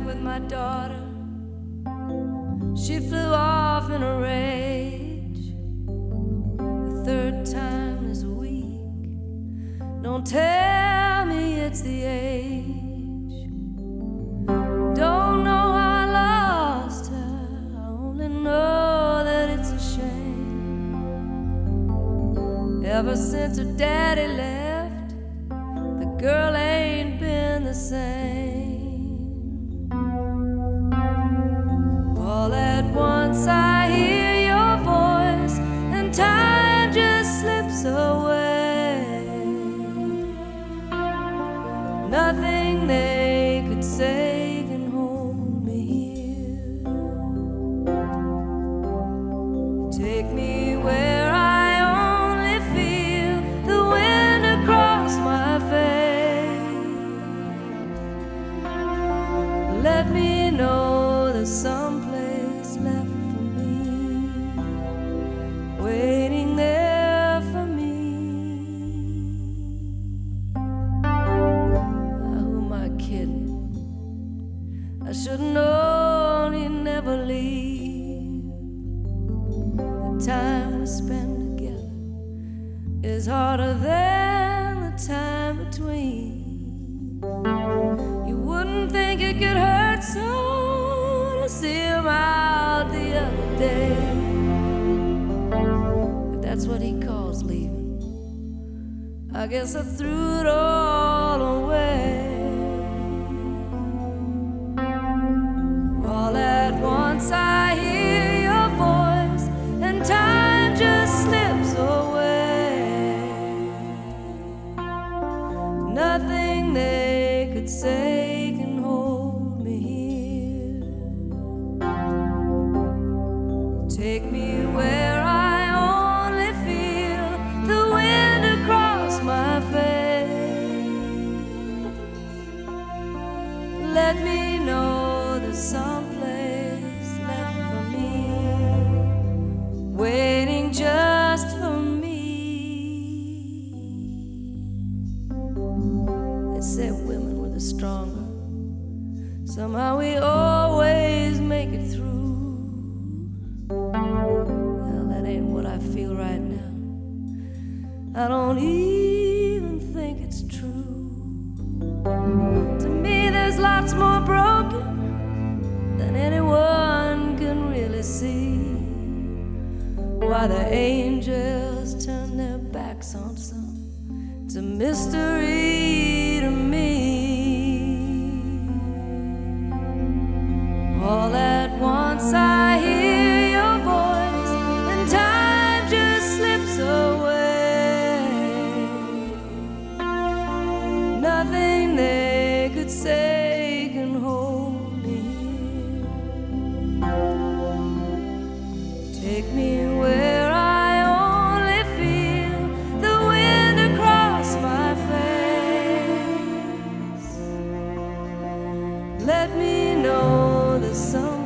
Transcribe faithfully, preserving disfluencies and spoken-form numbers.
with my daughter. She flew off in a rage. The third time this week. Don't tell me it's the age. Don't know how I lost her. I only know that it's a shame. Ever since her daddy left, the girl ain't been the same. All at once I hear your voice, and time just slips away. Nothing they could say can hold me here. Take me where I only feel the wind across my face. Let me know there's someplace left for me, waiting there for me. Ah, who am I kidding? I should've known he'd never leave. The time we spend together is harder than the time between. You wouldn't think it could hurt so to see him out the other day. If that's what he calls leaving, I guess I threw it all away. All at once I hear your voice, and time just slips away. Nothing they could say can hold me here. Take me where I only feel the wind across my face. Let me know there's someplace left for me, waiting just for me. They say women were the stronger. Somehow we always make it through. Well, that ain't what I feel right now. I don't even think it's true. To me, there's lots more broken than anyone can really see. Why the angels turn their backs on some, it's a mystery to me. All at once I hear your voice, and time just slips away. Nothing they could say can hold me here. Take me where I only feel the wind across my face. Let me know there's some